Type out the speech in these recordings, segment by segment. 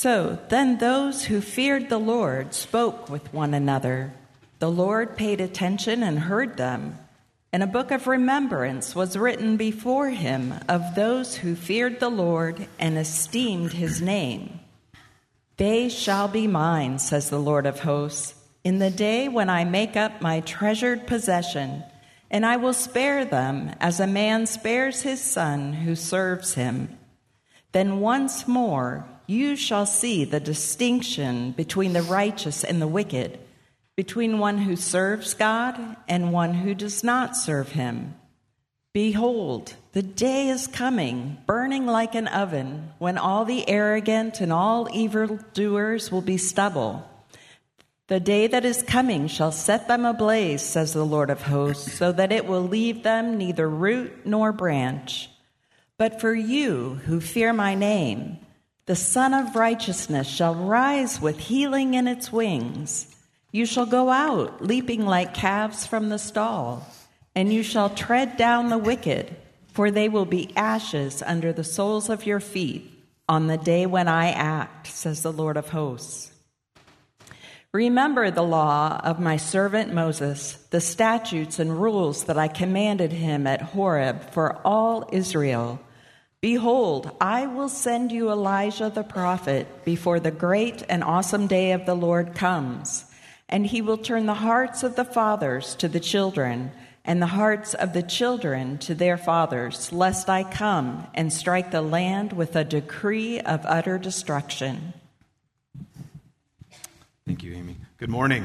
So then those who feared the Lord spoke with one another. The Lord paid attention and heard them, and a book of remembrance was written before him of those who feared the Lord and esteemed his name. They shall be mine, says the Lord of hosts, in the day when I make up my treasured possession, and I will spare them as a man spares his son who serves him. Then once more you shall see the distinction between the righteous and the wicked, between one who serves God and one who does not serve him. Behold, the day is coming, burning like an oven, when all the arrogant and all evildoers will be stubble. The day that is coming shall set them ablaze, says the Lord of hosts, so that it will leave them neither root nor branch. But for you who fear my name, the Son of Righteousness shall rise with healing in its wings. You shall go out leaping like calves from the stall, and you shall tread down the wicked, for they will be ashes under the soles of your feet on the day when I act, says the Lord of hosts. Remember the law of my servant Moses, the statutes and rules that I commanded him at Horeb for all Israel. Behold, I will send you Elijah the prophet before the great and awesome day of the Lord comes, and he will turn the hearts of the fathers to the children, and the hearts of the children to their fathers, lest I come and strike the land with a decree of utter destruction. Thank you, Amy. Good morning.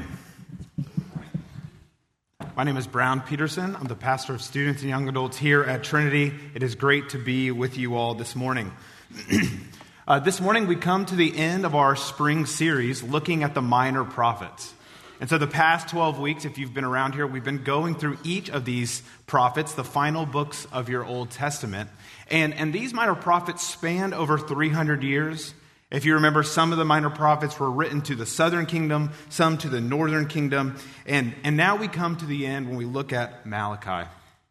My name is Brown Peterson. I'm the pastor of students and young adults here at Trinity. It is great to be with you all this morning. This morning we come to the end of our spring series looking at the minor prophets. And so the past 12 weeks, if you've been around here, we've been going through each of these prophets, the final books of your Old Testament. And these minor prophets spanned over 300 years. If you remember, some of the minor prophets were written to the southern kingdom, some to the northern kingdom. And now we come to the end when we look at Malachi.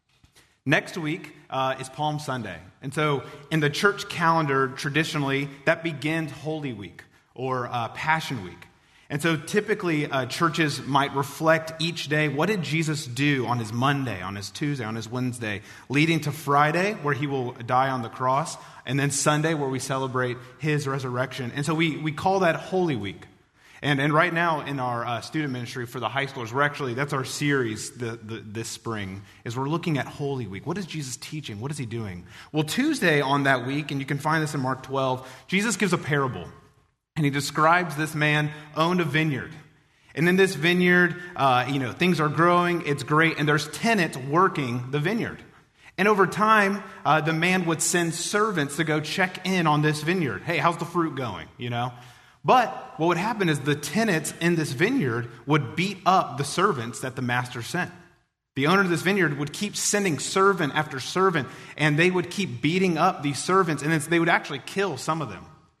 Next week is Palm Sunday. And so in the church calendar, traditionally, that begins Holy Week or Passion Week. And so typically churches might reflect each day, what did Jesus do on his Monday, on his Tuesday, on his Wednesday, leading to Friday, where he will die on the cross, and then Sunday, where we celebrate his resurrection. And so we call that Holy Week. And right now in our student ministry for the high schoolers, that's our series this spring, is we're looking at Holy Week. What is Jesus teaching? What is he doing? Well, Tuesday on that week, and you can find this in Mark 12, Jesus gives a parable. And he describes this man owned a vineyard. And in this vineyard, things are growing, it's great, and there's tenants working the vineyard. And over time, the man would send servants to go check in on this vineyard. Hey, how's the fruit going? But what would happen is the tenants in this vineyard would beat up the servants that the master sent. The owner of this vineyard would keep sending servant after servant, and they would keep beating up these servants, and they would actually kill some of them.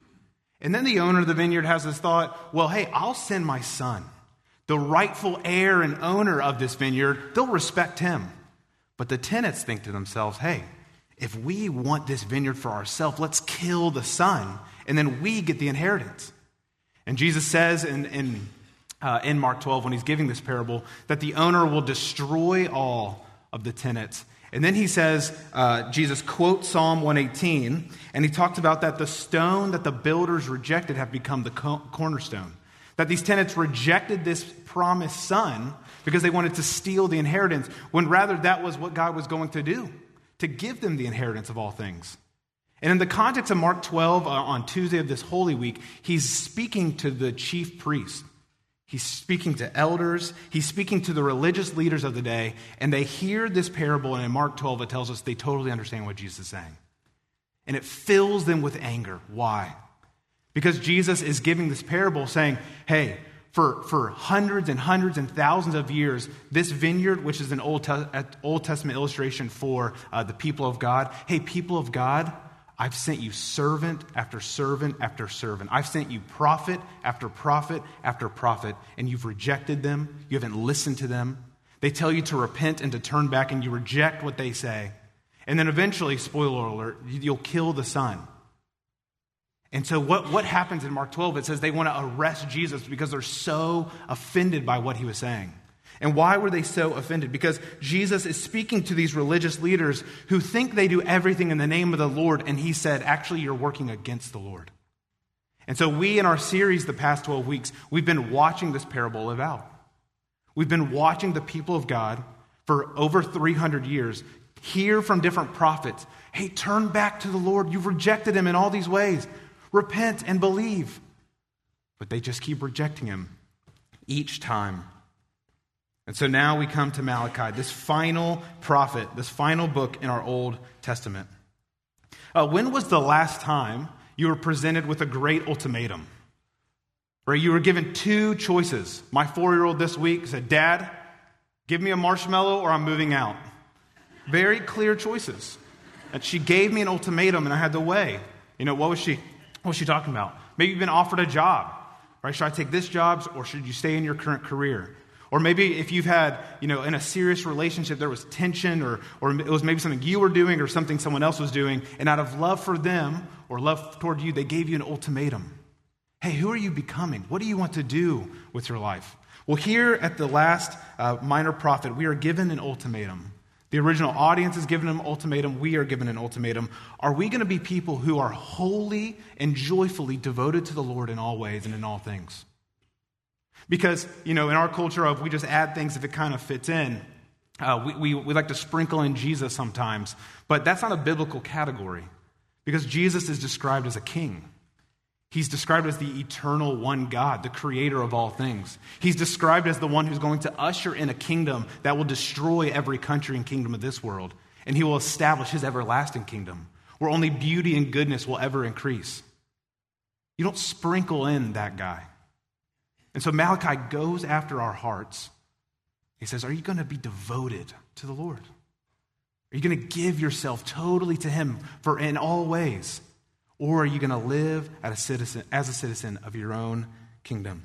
And then the owner of the vineyard has this thought, well, hey, I'll send my son, the rightful heir and owner of this vineyard. They'll respect him. But the tenants think to themselves, hey, if we want this vineyard for ourselves, let's kill the son, and then we get the inheritance. And Jesus says in Mark 12, when he's giving this parable, that the owner will destroy all of the tenants. And then he says, Jesus quotes Psalm 118, and he talks about that the stone that the builders rejected have become the cornerstone. That these tenants rejected this promised son because they wanted to steal the inheritance, when rather that was what God was going to do, to give them the inheritance of all things. And in the context of Mark 12, on Tuesday of this Holy Week, he's speaking to the chief priest. He's speaking to elders. He's speaking to the religious leaders of the day. And they hear this parable. And in Mark 12, it tells us they totally understand what Jesus is saying. And it fills them with anger. Why? Because Jesus is giving this parable saying, hey, for hundreds and hundreds and thousands of years, this vineyard, which is an Old Testament illustration for the people of God. Hey, people of God, I've sent you servant after servant after servant. I've sent you prophet after prophet after prophet, and you've rejected them. You haven't listened to them. They tell you to repent and to turn back, and you reject what they say. And then eventually, spoiler alert, you'll kill the son. And so what happens in Mark 12? It says they want to arrest Jesus because they're so offended by what he was saying. And why were they so offended? Because Jesus is speaking to these religious leaders who think they do everything in the name of the Lord, and he said, actually, you're working against the Lord. And so we, in our series the past 12 weeks, we've been watching this parable live out. We've been watching the people of God for over 300 years hear from different prophets, hey, turn back to the Lord. You've rejected him in all these ways. Repent and believe. But they just keep rejecting him each time. And so now we come to Malachi, this final prophet, this final book in our Old Testament. When was the last time you were presented with a great ultimatum? Where you were given two choices. My 4-year-old this week said, Dad, give me a marshmallow or I'm moving out. Very clear choices. And she gave me an ultimatum and I had to weigh. What was she talking about? Maybe you've been offered a job, right? Should I take this job or should you stay in your current career? Or maybe if you've had, in a serious relationship, there was tension or it was maybe something you were doing or something someone else was doing. And out of love for them or love toward you, they gave you an ultimatum. Hey, who are you becoming? What do you want to do with your life? Well, here at the last minor prophet, we are given an ultimatum. The original audience is given an ultimatum. We are given an ultimatum. Are we going to be people who are wholly and joyfully devoted to the Lord in all ways and in all things? Because, in our culture of we just add things if it kind of fits in, we like to sprinkle in Jesus sometimes. But that's not a biblical category because Jesus is described as a king. He's described as the eternal one God, the creator of all things. He's described as the one who's going to usher in a kingdom that will destroy every country and kingdom of this world. And he will establish his everlasting kingdom where only beauty and goodness will ever increase. You don't sprinkle in that guy. And so Malachi goes after our hearts. He says, are you going to be devoted to the Lord? Are you going to give yourself totally to him for in all ways? Or are you going to live as a citizen of your own kingdom?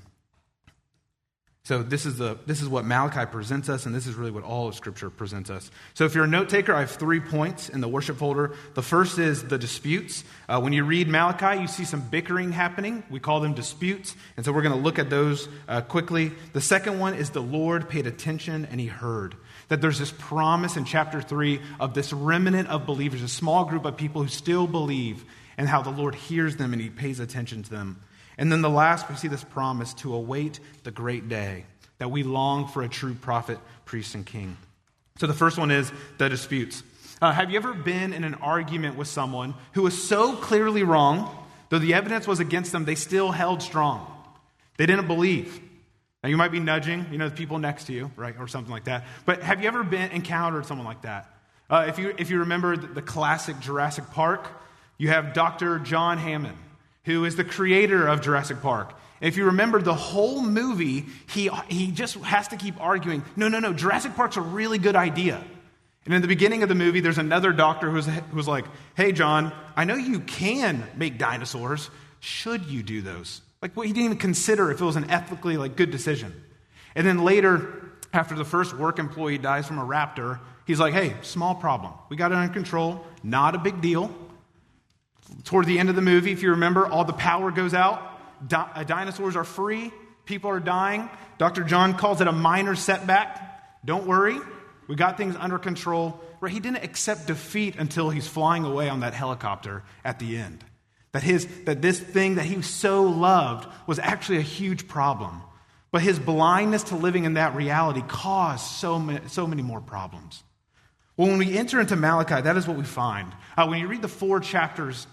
So this is what Malachi presents us, and this is really what all of Scripture presents us. So if you're a note taker, I have 3 points in the worship folder. The first is the disputes. When you read Malachi, you see some bickering happening. We call them disputes, and so we're going to look at those quickly. The second one is the Lord paid attention and he heard. That there's this promise in chapter 3 of this remnant of believers, a small group of people who still believe, and how the Lord hears them and he pays attention to them. And then the last, we see this promise to await the great day, that we long for a true prophet, priest, and king. So the first one is the disputes. Have you ever been in an argument with someone who was so clearly wrong, though the evidence was against them, they still held strong? They didn't believe. Now you might be nudging, the people next to you, right, or something like that. But have you ever encountered someone like that? If you remember the classic Jurassic Park, you have Dr. John Hammond, who is the creator of Jurassic Park. If you remember the whole movie, he just has to keep arguing, no, Jurassic Park's a really good idea. And in the beginning of the movie, there's another doctor who's like, hey, John, I know you can make dinosaurs. Should you do those? Like, well, he didn't even consider if it was an ethically good decision. And then later, after the first work employee dies from a raptor, he's like, hey, small problem. We got it under control. Not a big deal. Toward the end of the movie, if you remember, all the power goes out. Dinosaurs are free. People are dying. Dr. John calls it a minor setback. Don't worry. We got things under control. Right? He didn't accept defeat until he's flying away on that helicopter at the end. That this thing that he so loved was actually a huge problem. But his blindness to living in that reality caused so many more problems. Well, when we enter into Malachi, that is what we find. When you read the 4 chapters,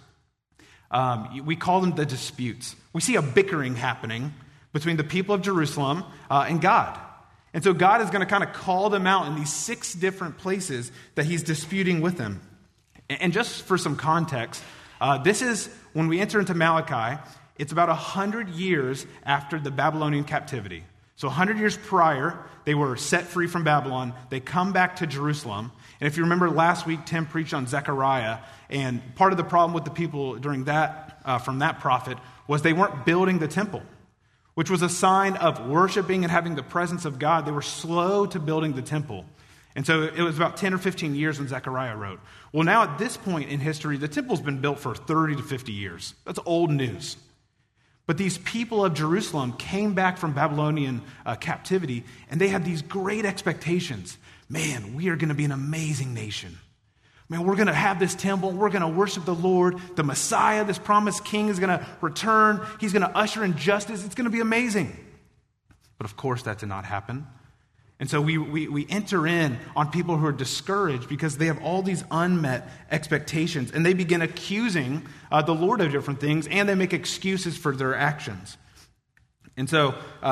we call them the disputes. We see a bickering happening between the people of Jerusalem and God. And so God is going to kind of call them out in these 6 different places that he's disputing with them. And just for some context, this is, when we enter into Malachi, it's about 100 years after the Babylonian captivity. So 100 years prior, they were set free from Babylon. They come back to Jerusalem. And if you remember last week, Tim preached on Zechariah. And part of the problem with the people during that, from that prophet, was they weren't building the temple, which was a sign of worshiping and having the presence of God. They were slow to building the temple. And so it was about 10 or 15 years when Zechariah wrote. Well, now at this point in history, the temple's been built for 30 to 50 years. That's old news. But these people of Jerusalem came back from Babylonian captivity, and they had these great expectations. Man, we are going to be an amazing nation. Man, we're going to have this temple. We're going to worship the Lord. The Messiah, this promised king, is going to return. He's going to usher in justice. It's going to be amazing. But of course, that did not happen. And so we enter in on people who are discouraged because they have all these unmet expectations, and they begin accusing the Lord of different things, and they make excuses for their actions. And so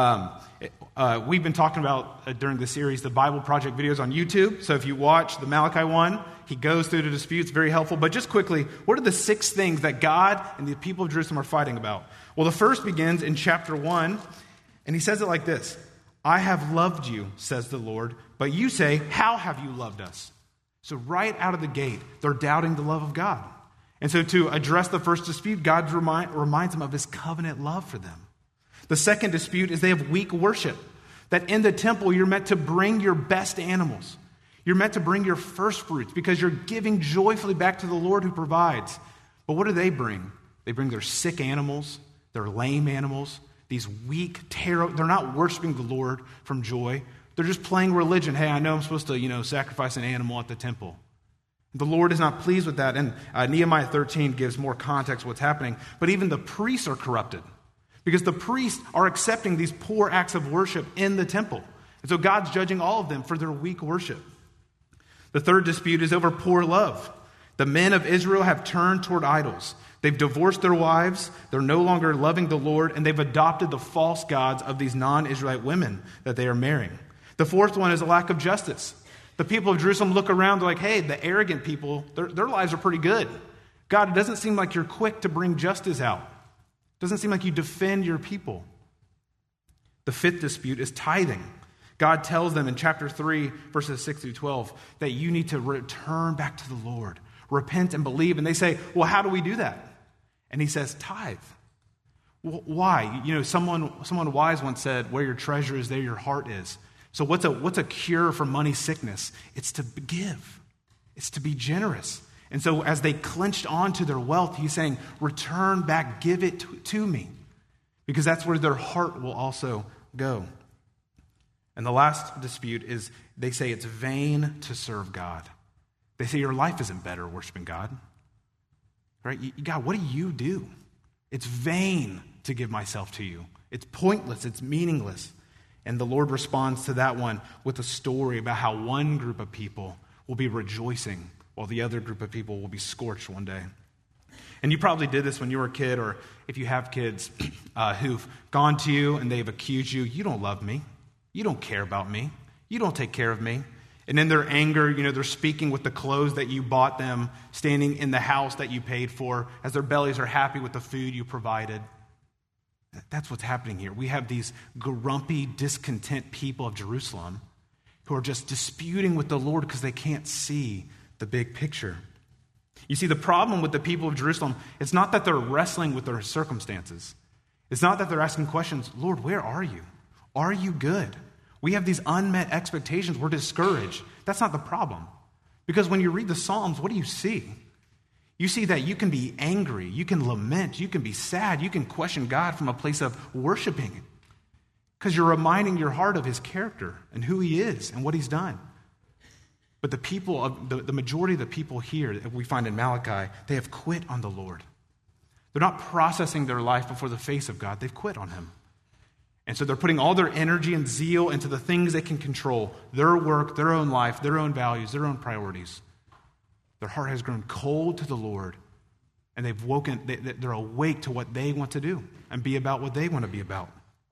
we've been talking about during the series the Bible Project videos on YouTube. So if you watch the Malachi one, he goes through the disputes, very helpful. But just quickly, what are the 6 things that God and the people of Jerusalem are fighting about? Well, the first begins in chapter 1, and he says it like this. I have loved you, says the Lord, but you say, how have you loved us? So right out of the gate, they're doubting the love of God. And so to address the first dispute, God reminds them of his covenant love for them. The second dispute is they have weak worship, that in the temple you're meant to bring your best animals. You're meant to bring your first fruits because you're giving joyfully back to the Lord who provides. But what do they bring? They bring their sick animals, their lame animals, these weak, they're not worshiping the Lord from joy. They're just playing religion. Hey, I know I'm supposed to, sacrifice an animal at the temple. The Lord is not pleased with that. And Nehemiah 13 gives more context of what's happening. But even the priests are corrupted because the priests are accepting these poor acts of worship in the temple. And so God's judging all of them for their weak worship. The third dispute is over poor love. The men of Israel have turned toward idols. They've divorced their wives, they're no longer loving the Lord, and they've adopted the false gods of these non-Israelite women that they are marrying. The fourth one is a lack of justice. The people of Jerusalem look around, they're like, hey, the arrogant people, their lives are pretty good. God, it doesn't seem like you're quick to bring justice out. It doesn't seem like you defend your people. The fifth dispute is tithing. God tells them in chapter 3, verses 6 through 12, that you need to return back to the Lord, repent and believe. And they say, well, how do we do that? And he says, tithe. Why? Someone wise once said, where your treasure is, there your heart is. So what's a cure for money sickness? It's to give. It's to be generous. And so as they clenched onto their wealth, he's saying, return back, give it to me. Because that's where their heart will also go. And the last dispute is they say it's vain to serve God. They say your life isn't better worshiping God. Right? God, what do you do? It's vain to give myself to you. It's pointless. It's meaningless. And the Lord responds to that one with a story about how one group of people will be rejoicing while the other group of people will be scorched one day. And you probably did this when you were a kid, or if you have kids who've gone to you and they've accused you, you don't love me. You don't care about me. You don't take care of me. And in their anger, they're speaking with the clothes that you bought them, standing in the house that you paid for, as their bellies are happy with the food you provided. That's what's happening here. We have these grumpy, discontent people of Jerusalem who are just disputing with the Lord because they can't see the big picture. You see, the problem with the people of Jerusalem, it's not that they're wrestling with their circumstances. It's not that they're asking questions, Lord, where are you? Are you good? We have these unmet expectations. We're discouraged. That's not the problem. Because when you read the Psalms, what do you see? You see that you can be angry, you can lament, you can be sad, you can question God from a place of worshiping. Because you're reminding your heart of his character and who he is and what he's done. But the majority of the people here that we find in Malachi, they have quit on the Lord. They're not processing their life before the face of God. They've quit on him. And so they're putting all their energy and zeal into the things they can control, their work, their own life, their own values, their own priorities. Their heart has grown cold to the Lord, and they're awake to what they want to do and be about what they want to be about.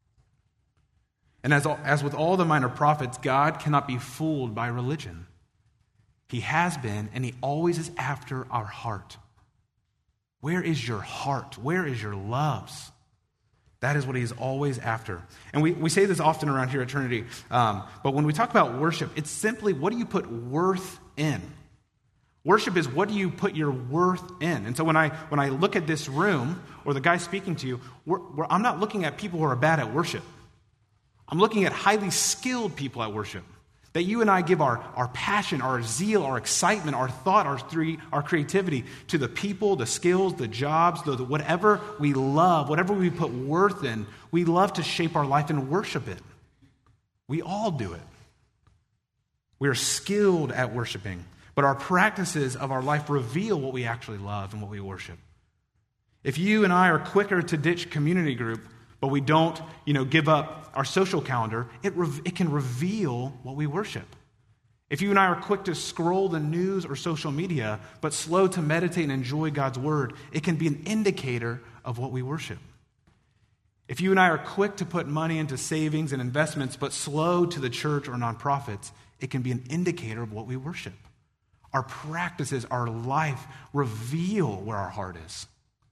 And as with all the minor prophets, God cannot be fooled by religion. He has been, and he always is after our heart. Where is your heart? Where is your loves? That is what he is always after. And we say this often around here at Trinity, but when we talk about worship, it's simply what do you put worth in? Worship is what do you put your worth in? And so when I look at this room, or the guy speaking to you, I'm not looking at people who are bad at worship. I'm looking at highly skilled people at worship. That you and I give our passion, our zeal, our excitement, our thought, our creativity to the people, the skills, the jobs, the whatever we love, whatever we put worth in, we love to shape our life and worship it. We all do it. We are skilled at worshiping, but our practices of our life reveal what we actually love and what we worship. If you and I are quicker to ditch community group, but we don't, give up our social calendar, it can reveal what we worship. If you and I are quick to scroll the news or social media, but slow to meditate and enjoy God's word, it can be an indicator of what we worship. If you and I are quick to put money into savings and investments, but slow to the church or nonprofits, it can be an indicator of what we worship. Our practices, our life reveal where our heart is.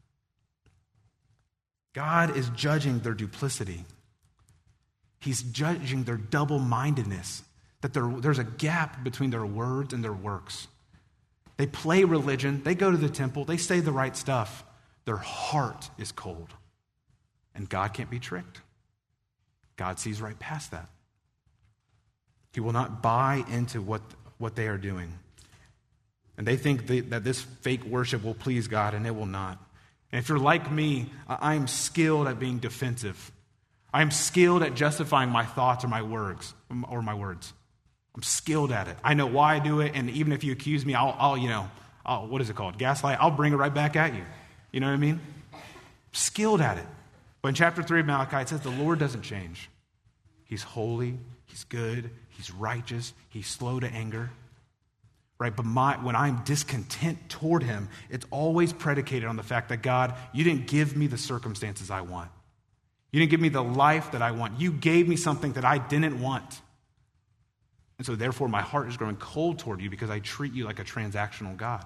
God is judging their duplicity. He's judging their double-mindedness, that there's a gap between their words and their works. They play religion, they go to the temple, they say the right stuff. Their heart is cold. And God can't be tricked. God sees right past that. He will not buy into what they are doing. And they think that this fake worship will please God, and it will not. And if you're like me, I am skilled at being defensive. I am skilled at justifying my thoughts or my words. I'm skilled at it. I know why I do it, and even if you accuse me, I'll what is it called? Gaslight. I'll bring it right back at you. You know what I mean? Skilled at it. But in chapter 3 of Malachi, it says the Lord doesn't change. He's holy, he's good, he's righteous, he's slow to anger. Right? But when I'm discontent toward him, it's always predicated on the fact that, God, you didn't give me the circumstances I want. You didn't give me the life that I want. You gave me something that I didn't want. And so therefore my heart is growing cold toward you because I treat you like a transactional God.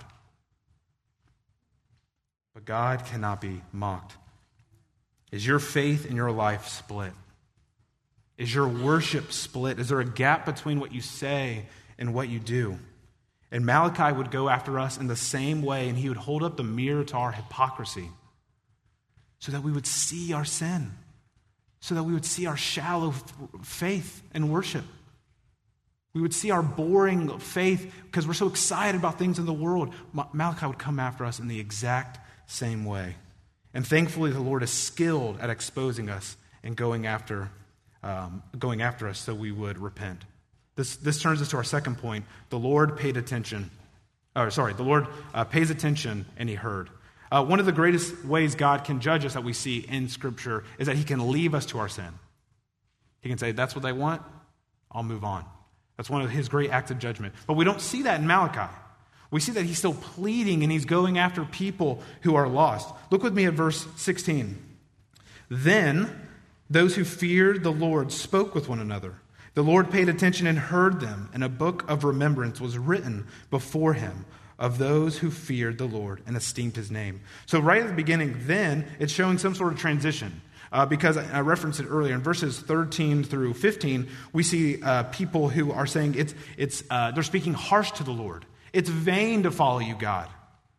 But God cannot be mocked. Is your faith in your life split? Is your worship split? Is there a gap between what you say and what you do? And Malachi would go after us in the same way, and he would hold up the mirror to our hypocrisy so that we would see our sin, so that we would see our shallow faith and worship. We would see our boring faith because we're so excited about things in the world. Malachi would come after us in the exact same way. And thankfully, the Lord is skilled at exposing us and going after us so we would repent. This turns us to our second point. The Lord paid attention. The Lord pays attention and he heard. One of the greatest ways God can judge us that we see in Scripture is that he can leave us to our sin. He can say, that's what they want, I'll move on. That's one of his great acts of judgment. But we don't see that in Malachi. We see that he's still pleading and he's going after people who are lost. Look with me at verse 16. Then those who feared the Lord spoke with one another. The Lord paid attention and heard them, and a book of remembrance was written before him of those who feared the Lord and esteemed his name. So right at the beginning, then, it's showing some sort of transition. Because I referenced it earlier. In verses 13 through 15, we see people who are saying they're speaking harsh to the Lord. It's vain to follow you, God.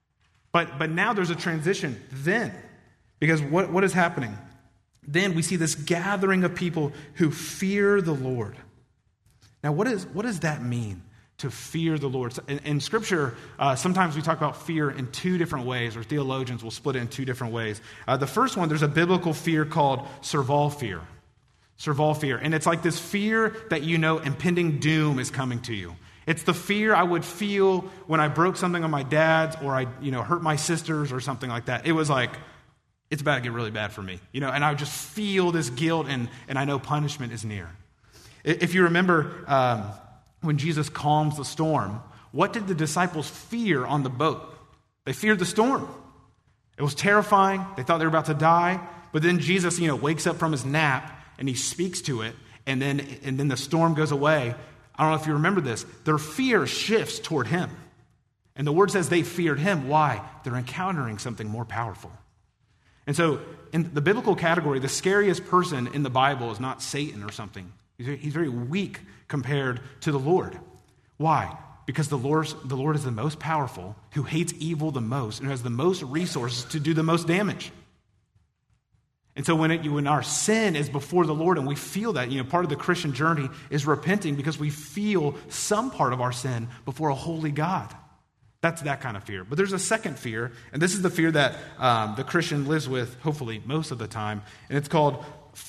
But now there's a transition then. Because what is happening? Then we see this gathering of people who fear the Lord. Now, what does that mean, to fear the Lord? In Scripture, sometimes we talk about fear in two different ways, or theologians will split it in two different ways. The first one, there's a biblical fear called serval fear. Serval fear. And it's like this fear that impending doom is coming to you. It's the fear I would feel when I broke something on my dad's, or I hurt my sisters or something like that. It was like, it's about to get really bad for me. And I would just feel this guilt, and I know punishment is near. If you remember when Jesus calms the storm, what did the disciples fear on the boat? They feared the storm. It was terrifying. They thought they were about to die. But then Jesus, wakes up from his nap and he speaks to it, and then the storm goes away. I don't know if you remember this. Their fear shifts toward him. And the word says they feared him. Why? They're encountering something more powerful. And so in the biblical category, the scariest person in the Bible is not Satan or something. He's very weak compared to the Lord. Why? Because the Lord is the most powerful, who hates evil the most, and who has the most resources to do the most damage. And so when our sin is before the Lord and we feel that, part of the Christian journey is repenting because we feel some part of our sin before a holy God. That's that kind of fear. But there's a second fear, and this is the fear that the Christian lives with, hopefully, most of the time. And it's called,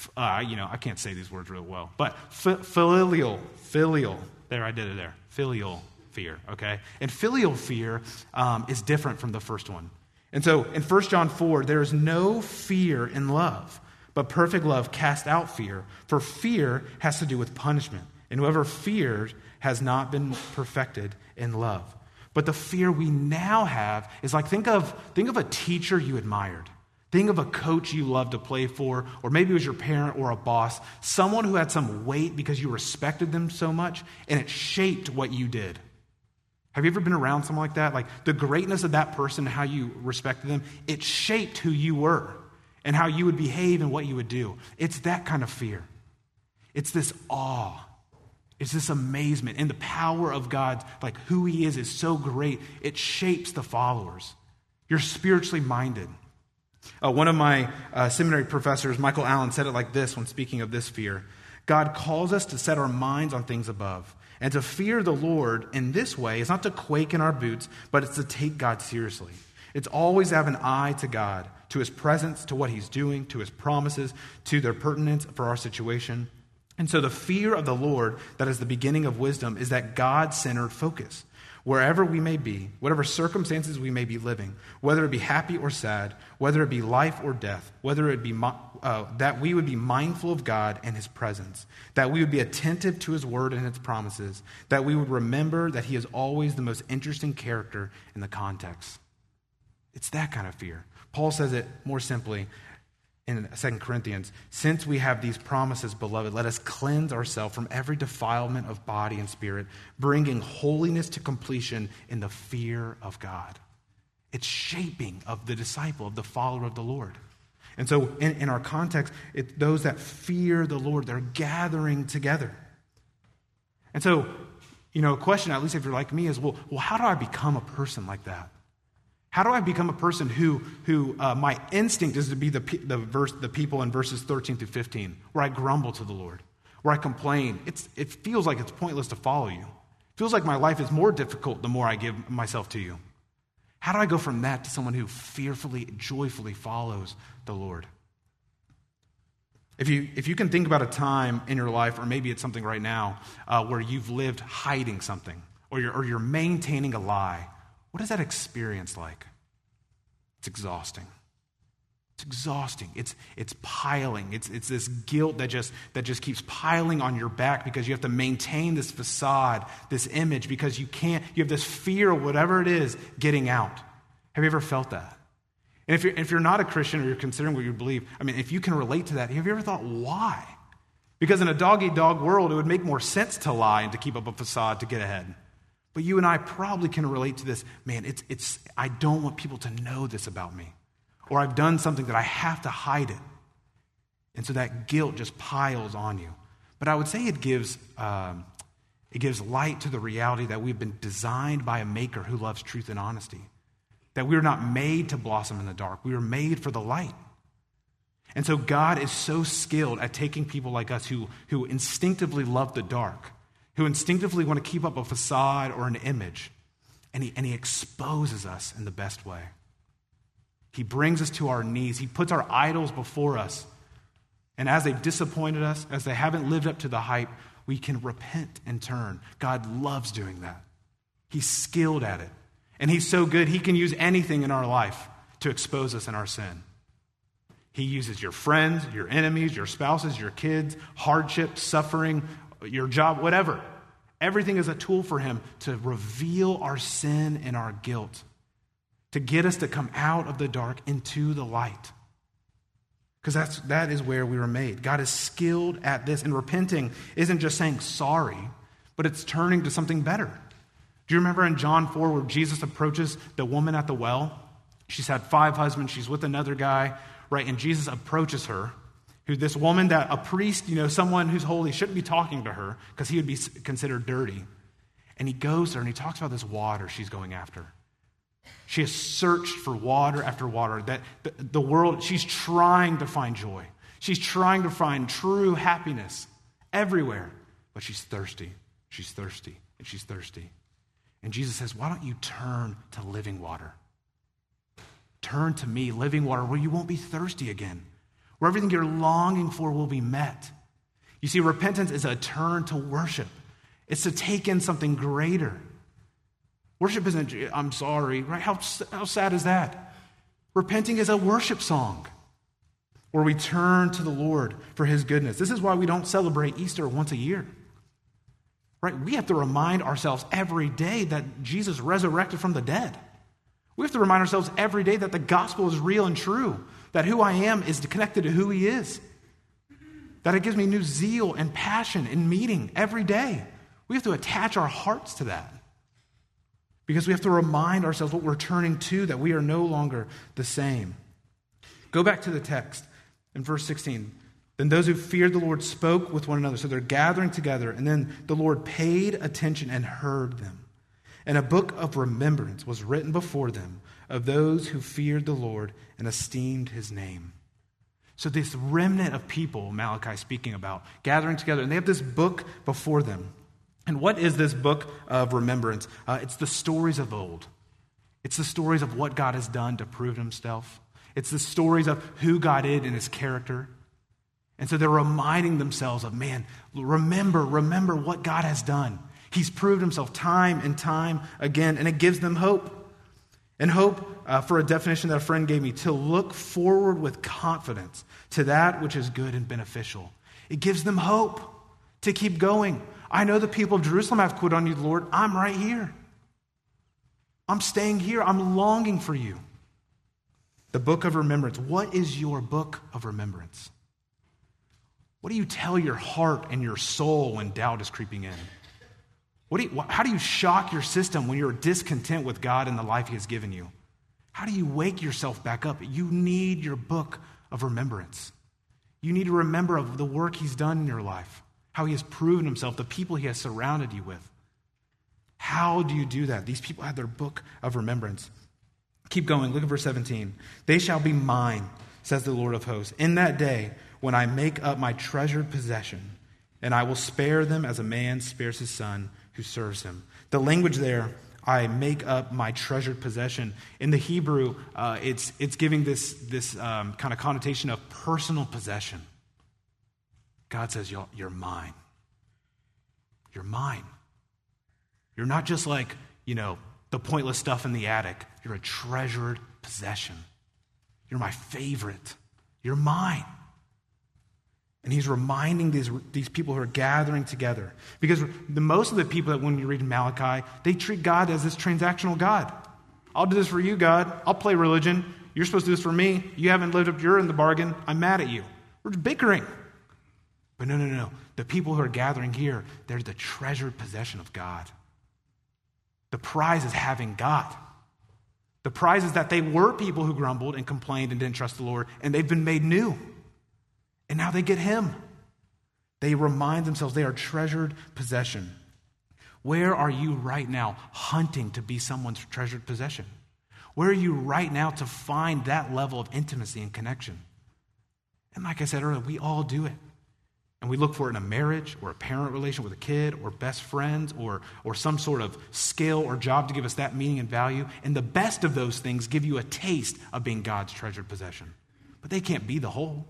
I can't say these words real well, but filial. There, I did it there. Filial fear, okay? And filial fear is different from the first one. And so in 1 John 4, there is no fear in love, but perfect love casts out fear. For fear has to do with punishment. And whoever fears has not been perfected in love. But the fear we now have is like, think of a teacher you admired. Think of a coach you loved to play for, or maybe it was your parent or a boss, someone who had some weight because you respected them so much, and it shaped what you did. Have you ever been around someone like that? Like the greatness of that person, how you respected them, it shaped who you were and how you would behave and what you would do. It's that kind of fear. It's this awe. It's this amazement. And the power of God, like who he is so great. It shapes the followers. You're spiritually minded. One of my seminary professors, Michael Allen, said it like this when speaking of this fear. God calls us to set our minds on things above. And to fear the Lord in this way is not to quake in our boots, but it's to take God seriously. It's always to have an eye to God, to his presence, to what he's doing, to his promises, to their pertinence for our situation. And so the fear of the Lord, that is the beginning of wisdom, is that God-centered focus. Wherever we may be, whatever circumstances we may be living, whether it be happy or sad, whether it be life or death, whether it be that we would be mindful of God and his presence, that we would be attentive to his word and its promises, that we would remember that he is always the most interesting character in the context. It's that kind of fear. Paul says it more simply in 2 Corinthians, since we have these promises, beloved, let us cleanse ourselves from every defilement of body and spirit, bringing holiness to completion in the fear of God. It's shaping of the disciple, of the follower of the Lord. And so in our context, it's those that fear the Lord, they're gathering together. And so, a question, at least if you're like me, is, well, how do I become a person like that? How do I become a person who my instinct is to be the people in verses 13 through 15, where I grumble to the Lord, where I complain? It feels like it's pointless to follow you. It feels like my life is more difficult the more I give myself to you. How do I go from that to someone who fearfully, joyfully follows the Lord? If you can think about a time in your life, or maybe it's something right now, where you've lived hiding something, or you're maintaining a lie, what is that experience like? It's exhausting. It's exhausting. It's piling. It's this guilt that just keeps piling on your back because you have to maintain this facade, this image, because you have this fear of whatever it is getting out. Have you ever felt that? And if you're not a Christian or you're considering what you believe, if you can relate to that, have you ever thought, why? Because in a dog-eat-dog world, it would make more sense to lie and to keep up a facade to get ahead. But you and I probably can relate to this. Man, I don't want people to know this about me. Or I've done something that I have to hide it. And so that guilt just piles on you. But I would say it gives light to the reality that we've been designed by a maker who loves truth and honesty. That we were not made to blossom in the dark. We were made for the light. And so God is so skilled at taking people like us who instinctively love the dark, who instinctively want to keep up a facade or an image, and he exposes us in the best way. He brings us to our knees. He puts our idols before us. And as they've disappointed us, as they haven't lived up to the hype, we can repent and turn. God loves doing that. He's skilled at it. And he's so good, he can use anything in our life to expose us in our sin. He uses your friends, your enemies, your spouses, your kids, hardship, suffering, your job, whatever. Everything is a tool for him to reveal our sin and our guilt, to get us to come out of the dark into the light. Because that is where we were made. God is skilled at this, and repenting isn't just saying sorry, but it's turning to something better. Do you remember in John 4 where Jesus approaches the woman at the well? She's had 5 husbands, she's with another guy, right? And Jesus approaches her. This woman that a priest, someone who's holy, shouldn't be talking to her because he would be considered dirty. And he goes there and he talks about this water she's going after. She has searched for water after water. That the world, she's trying to find joy. She's trying to find true happiness everywhere. But she's thirsty. She's thirsty. And she's thirsty. And Jesus says, why don't you turn to living water? Turn to me, living water, where you won't be thirsty again. Where everything you're longing for will be met. You see, repentance is a turn to worship. It's to take in something greater. Worship isn't, I'm sorry, right? How sad is that? Repenting is a worship song where we turn to the Lord for his goodness. This is why we don't celebrate Easter once a year. Right? We have to remind ourselves every day that Jesus resurrected from the dead. We have to remind ourselves every day that the gospel is real and true, that who I am is connected to who he is, that it gives me new zeal and passion in meeting every day. We have to attach our hearts to that because we have to remind ourselves what we're turning to, that we are no longer the same. Go back to the text in verse 16. Then those who feared the Lord spoke with one another. So they're gathering together, and then the Lord paid attention and heard them. And a book of remembrance was written before them of those who feared the Lord and esteemed his name. So this remnant of people, Malachi is speaking about, gathering together, and they have this book before them. And what is this book of remembrance? It's the stories of old. It's the stories of what God has done to prove himself. It's the stories of who God is and his character. And so they're reminding themselves of, man, remember what God has done. He's proved himself time and time again, and it gives them hope. And hope, for a definition that a friend gave me, to look forward with confidence to that which is good and beneficial. It gives them hope to keep going. I know the people of Jerusalem have quit on you, Lord. I'm right here. I'm staying here. I'm longing for you. The book of remembrance. What is your book of remembrance? What do you tell your heart and your soul when doubt is creeping in? How do you shock your system when you're discontent with God and the life he has given you? How do you wake yourself back up? You need your book of remembrance. You need to remember of the work he's done in your life, how he has proven himself, the people he has surrounded you with. How do you do that? These people have their book of remembrance. Keep going. Look at verse 17. They shall be mine, says the Lord of hosts, in that day when I make up my treasured possession, and I will spare them as a man spares his son who serves him. The language there, I make up my treasured possession. In the Hebrew, it's giving this kind of connotation of personal possession. God says, you're mine. You're mine. You're not just like, the pointless stuff in the attic. You're a treasured possession. You're my favorite. You're mine. And he's reminding these people who are gathering together. Because most of the people that when you read Malachi, they treat God as this transactional God. I'll do this for you, God. I'll play religion. You're supposed to do this for me. You haven't lived up to your end of the bargain. I'm mad at you. We're just bickering. But no. The people who are gathering here, they're the treasured possession of God. The prize is having God. The prize is that they were people who grumbled and complained and didn't trust the Lord, and they've been made new. And now they get him. They remind themselves they are treasured possession. Where are you right now hunting to be someone's treasured possession? Where are you right now to find that level of intimacy and connection? And like I said earlier, we all do it. And we look for it in a marriage or a parent relation with a kid or best friends or some sort of skill or job to give us that meaning and value. And the best of those things give you a taste of being God's treasured possession. But they can't be the whole.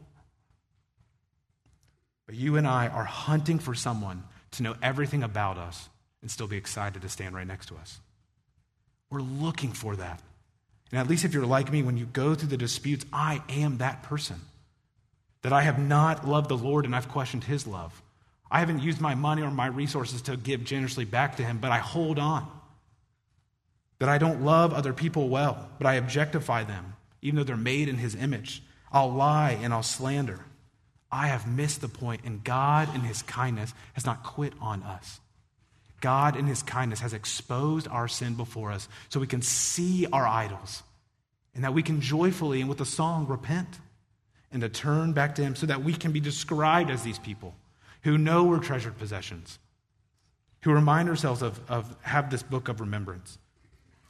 But you and I are hunting for someone to know everything about us and still be excited to stand right next to us. We're looking for that. And at least if you're like me, when you go through the disputes, I am that person. That I have not loved the Lord and I've questioned his love. I haven't used my money or my resources to give generously back to him, but I hold on. That I don't love other people well, but I objectify them, even though they're made in his image. I'll lie and I'll slander. I have missed the point, and God in his kindness has not quit on us. God in his kindness has exposed our sin before us so we can see our idols and that we can joyfully and with a song repent and to turn back to him so that we can be described as these people who know we're treasured possessions, who remind ourselves of have this book of remembrance.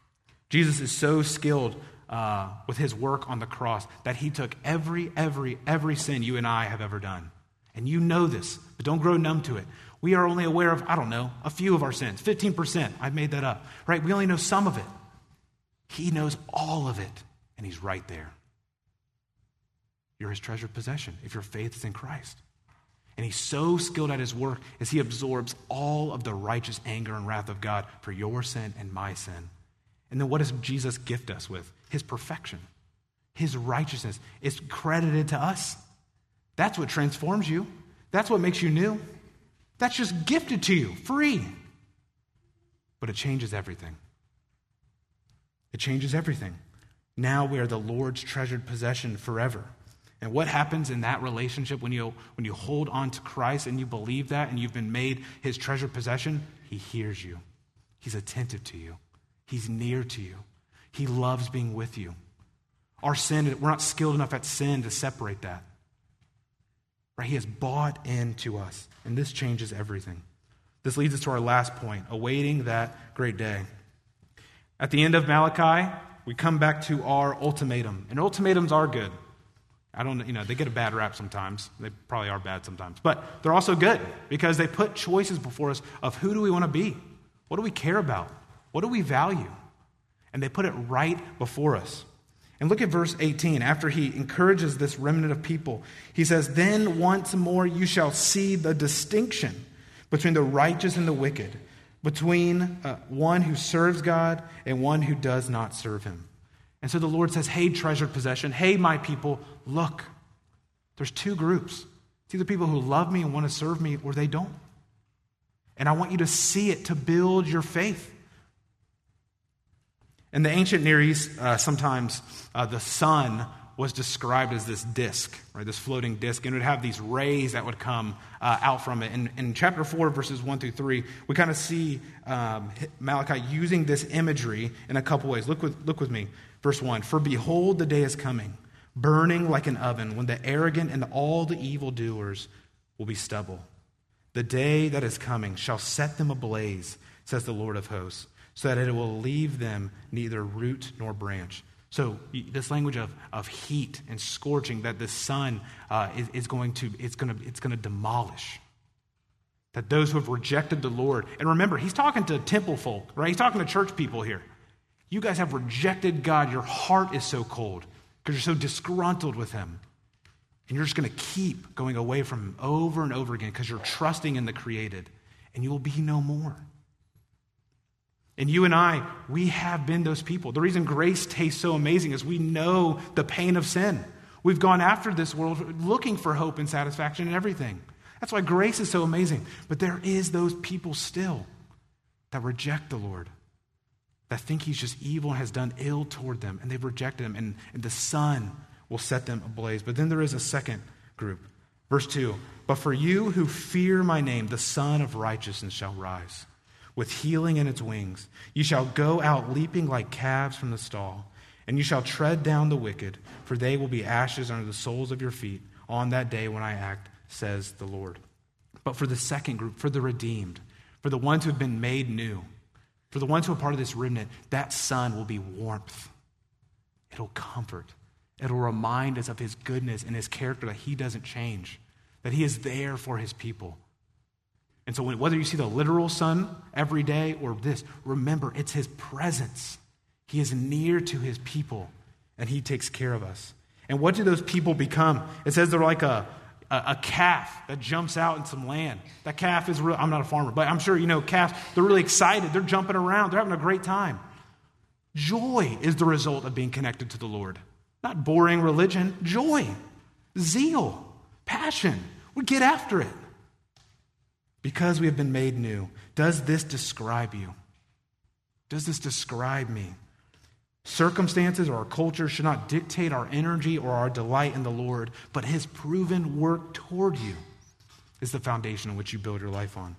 Jesus is so skilled with his work on the cross that he took every sin you and I have ever done. And you know this, but don't grow numb to it. We are only aware of, a few of our sins, 15%. I've made that up, right? We only know some of it. He knows all of it, and he's right there. You're his treasured possession if your faith is in Christ. And he's so skilled at his work as he absorbs all of the righteous anger and wrath of God for your sin and my sin. And then what does Jesus gift us with? His perfection. His righteousness is credited to us. That's what transforms you. That's what makes you new. That's just gifted to you, free. But it changes everything. It changes everything. Now we are the Lord's treasured possession forever. And what happens in that relationship when you hold on to Christ and you believe that and you've been made his treasured possession? He hears you. He's attentive to you. He's near to you. He loves being with you. Our sin, we're not skilled enough at sin to separate that. Right? He has bought into us, and this changes everything. This leads us to our last point, awaiting that great day. At the end of Malachi, we come back to our ultimatum, and ultimatums are good. They get a bad rap sometimes. They probably are bad sometimes, but they're also good because they put choices before us of who do we want to be? What do we care about? What do we value? And they put it right before us. And look at verse 18. After he encourages this remnant of people, he says, "Then once more you shall see the distinction between the righteous and the wicked, between one who serves God and one who does not serve him." And so the Lord says, hey, treasured possession, hey, my people, look, there's two groups. It's either people who love me and want to serve me or they don't. And I want you to see it to build your faith. In the ancient Near East, sometimes the sun was described as this disc, right? This floating disc, and it would have these rays that would come out from it. And in chapter 4, verses 1 through 3, we kind of see Malachi using this imagery in a couple ways. Look with me. Verse 1, "For behold, the day is coming, burning like an oven, when the arrogant and all the evildoers will be stubble. The day that is coming shall set them ablaze, says the Lord of hosts, so that it will leave them neither root nor branch." So this language of heat and scorching that the sun is going to demolish. That those who have rejected the Lord, and remember, he's talking to temple folk, right? He's talking to church people here. You guys have rejected God. Your heart is so cold because you're so disgruntled with him. And you're just going to keep going away from him over and over again because you're trusting in the created. And you will be no more. And you and I, we have been those people. The reason grace tastes so amazing is we know the pain of sin. We've gone after this world looking for hope and satisfaction in everything. That's why grace is so amazing. But there is those people still that reject the Lord, that think he's just evil and has done ill toward them, and they've rejected him, and the sun will set them ablaze. But then there is a second group. Verse 2, "But for you who fear my name, the Son of Righteousness shall rise. With healing in its wings, you shall go out leaping like calves from the stall, and you shall tread down the wicked, for they will be ashes under the soles of your feet on that day when I act, says the Lord." But for the second group, for the redeemed, for the ones who have been made new, for the ones who are part of this remnant, that sun will be warmth. It'll comfort. It'll remind us of his goodness and his character, that he doesn't change, that he is there for his people. And so whether you see the literal sun every day or this, remember, it's his presence. He is near to his people, and he takes care of us. And what do those people become? It says they're like a calf that jumps out in some land. That calf is real. I'm not a farmer, but I'm sure you know calves. They're really excited. They're jumping around. They're having a great time. Joy is the result of being connected to the Lord. Not boring religion. Joy, zeal, passion. We get after it. Because we have been made new. Does this describe you? Does this describe me? Circumstances or our culture should not dictate our energy or our delight in the Lord, but his proven work toward you is the foundation on which you build your life on.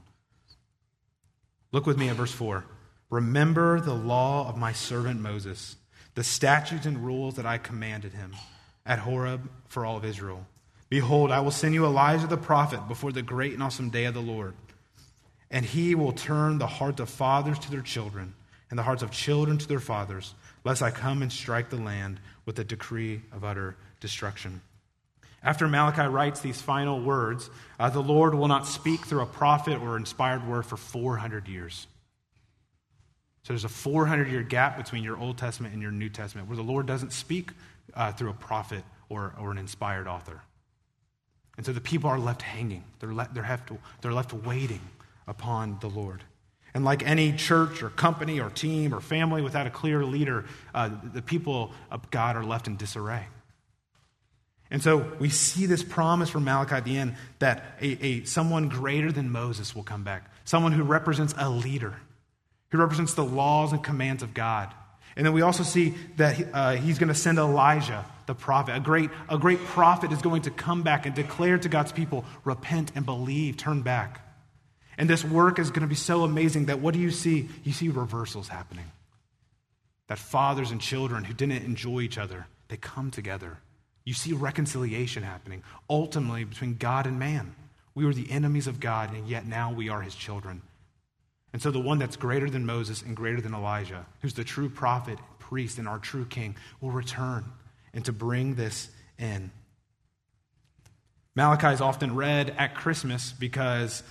Look with me at verse 4. "Remember the law of my servant Moses, the statutes and rules that I commanded him at Horeb for all of Israel. Behold, I will send you Elijah the prophet before the great and awesome day of the Lord. And he will turn the hearts of fathers to their children and the hearts of children to their fathers, lest I come and strike the land with a decree of utter destruction. After Malachi writes these final words, the Lord will not speak through a prophet or inspired word for 400 years. So there's a 400-year gap between your Old Testament and your New Testament where the Lord doesn't speak through a prophet or an inspired author. And so the people are left hanging. They're left waiting upon the Lord. And like any church or company or team or family without a clear leader, the people of God are left in disarray. And so we see this promise from Malachi at the end that someone greater than Moses will come back, someone who represents a leader, who represents the laws and commands of God. And then we also see that he's going to send Elijah, the prophet. A great prophet is going to come back and declare to God's people, repent and believe, turn back. And this work is going to be so amazing that what do you see? You see reversals happening. That fathers and children who didn't enjoy each other, they come together. You see reconciliation happening, ultimately between God and man. We were the enemies of God, and yet now we are his children. And so the one that's greater than Moses and greater than Elijah, who's the true prophet, priest, and our true king, will return and to bring this in. Malachi is often read at Christmas because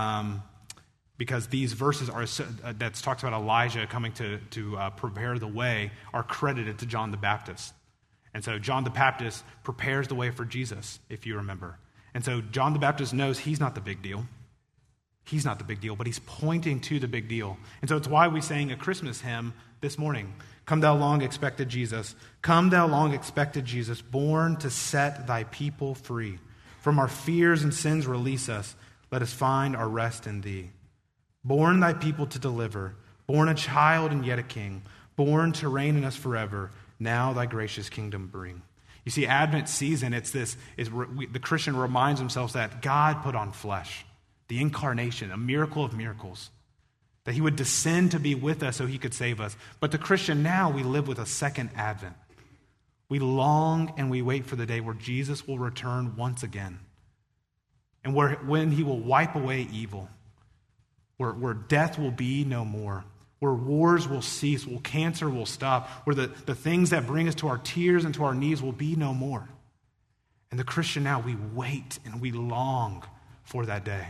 these verses that talks about Elijah coming to prepare the way are credited to John the Baptist. And so John the Baptist prepares the way for Jesus, if you remember. And so John the Baptist knows he's not the big deal. He's not the big deal, but he's pointing to the big deal. And so it's why we sang a Christmas hymn this morning. Come thou long expected Jesus. Come thou long expected Jesus, born to set thy people free. From our fears and sins release us. Let us find our rest in thee. Born thy people to deliver. Born a child and yet a king. Born to reign in us forever. Now thy gracious kingdom bring. You see, Advent season, the Christian reminds themselves that God put on flesh. The incarnation, a miracle of miracles. That he would descend to be with us so he could save us. But the Christian now, we live with a second Advent. We long and we wait for the day where Jesus will return once again. And when he will wipe away evil. Where death will be no more. Where wars will cease. Where cancer will stop. Where the things that bring us to our tears and to our knees will be no more. And the Christian now, we wait and we long for that day.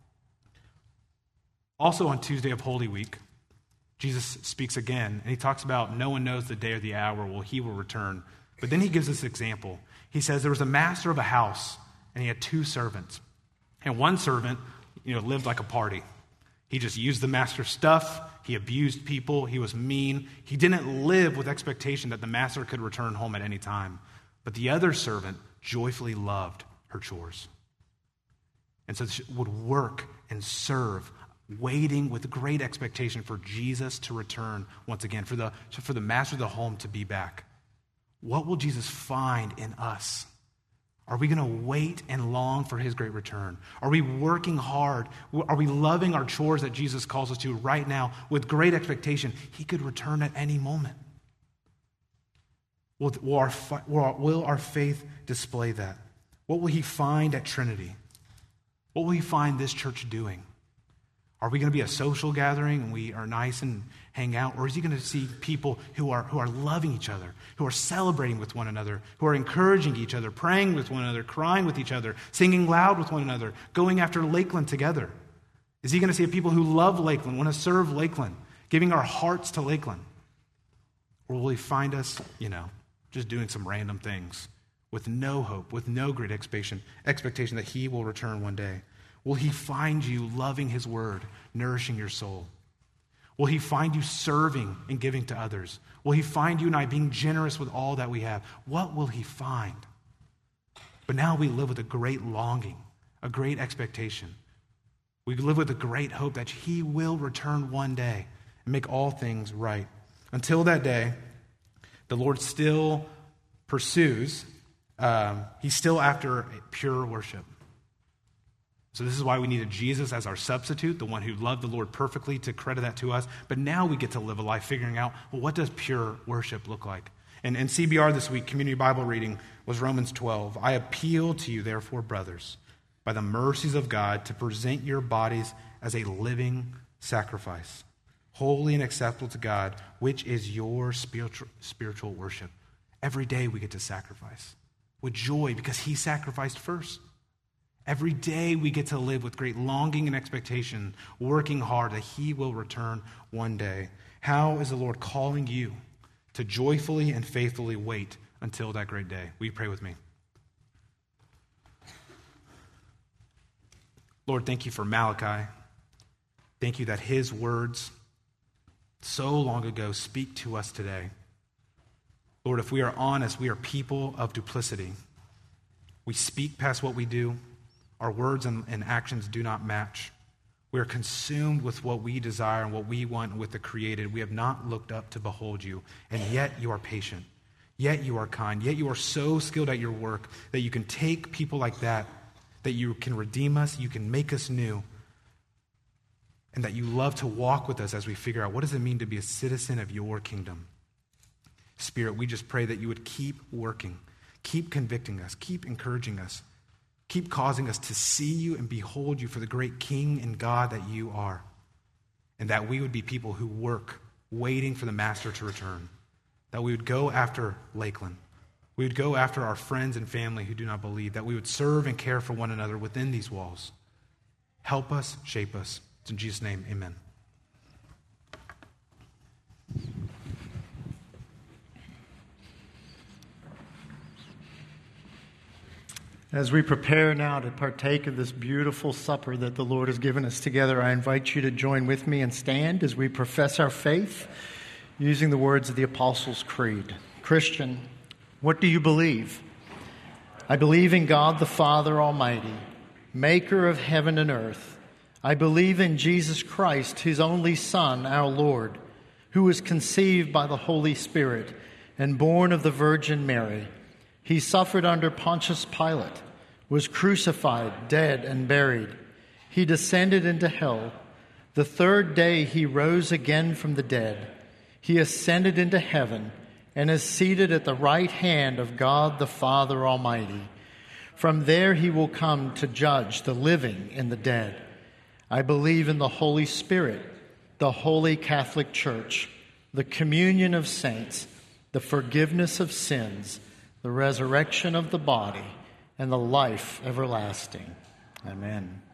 Also on Tuesday of Holy Week, Jesus speaks again, and he talks about no one knows the day or the hour when he will return. But then he gives this example. He says there was a master of a house, and he had two servants. And one servant, lived like a party. He just used the master's stuff. He abused people. He was mean. He didn't live with expectation that the master could return home at any time. But the other servant joyfully loved her chores. And so she would work and serve, waiting with great expectation for Jesus to return once again, for the master of the home to be back. What will Jesus find in us? Are we going to wait and long for his great return? Are we working hard? Are we loving our chores that Jesus calls us to right now with great expectation? He could return at any moment. Will our faith display that? What will he find at Trinity? What will he find this church doing? Are we going to be a social gathering and we are nice and hang out? Or is he going to see people who are loving each other, who are celebrating with one another, who are encouraging each other, praying with one another, crying with each other, singing loud with one another, going after Lakeland together? Is he going to see people who love Lakeland, want to serve Lakeland, giving our hearts to Lakeland? Or will he find us, just doing some random things with no hope, with no great expectation that he will return one day? Will he find you loving his word, nourishing your soul? Will he find you serving and giving to others? Will he find you and I being generous with all that we have? What will he find? But now we live with a great longing, a great expectation. We live with a great hope that he will return one day and make all things right. Until that day, the Lord still pursues, he's still after pure worship. So this is why we needed Jesus as our substitute, the one who loved the Lord perfectly, to credit that to us. But now we get to live a life figuring out, what does pure worship look like? And CBR this week, Community Bible reading, was Romans 12. I appeal to you, therefore, brothers, by the mercies of God, to present your bodies as a living sacrifice, holy and acceptable to God, which is your spiritual worship. Every day we get to sacrifice with joy because he sacrificed first. Every day we get to live with great longing and expectation, working hard that he will return one day. How is the Lord calling you to joyfully and faithfully wait until that great day? Will you pray with me? Lord, thank you for Malachi. Thank you that his words so long ago speak to us today. Lord, if we are honest, we are people of duplicity. We speak past what we do. Our words and actions do not match. We are consumed with what we desire and what we want with the created. We have not looked up to behold you, and yet you are patient. Yet you are kind. Yet you are so skilled at your work that you can take people like that you can redeem us, you can make us new, and that you love to walk with us as we figure out what does it mean to be a citizen of your kingdom. Spirit, we just pray that you would keep working, keep convicting us, keep encouraging us, keep causing us to see you and behold you for the great King and God that you are, and that we would be people who work, waiting for the Master to return, that we would go after Lakeland. We would go after our friends and family who do not believe, that we would serve and care for one another within these walls. Help us, shape us. It's in Jesus' name, amen. As we prepare now to partake of this beautiful supper that the Lord has given us together, I invite you to join with me and stand as we profess our faith using the words of the Apostles' Creed. Christian, what do you believe? I believe in God the Father Almighty, maker of heaven and earth. I believe in Jesus Christ, his only Son, our Lord, who was conceived by the Holy Spirit and born of the Virgin Mary. He suffered under Pontius Pilate, was crucified, dead, and buried. He descended into hell. The third day he rose again from the dead. He ascended into heaven and is seated at the right hand of God the Father Almighty. From there he will come to judge the living and the dead. I believe in the Holy Spirit, the Holy Catholic Church, the communion of saints, the forgiveness of sins, the resurrection of the body, and the life everlasting. Amen.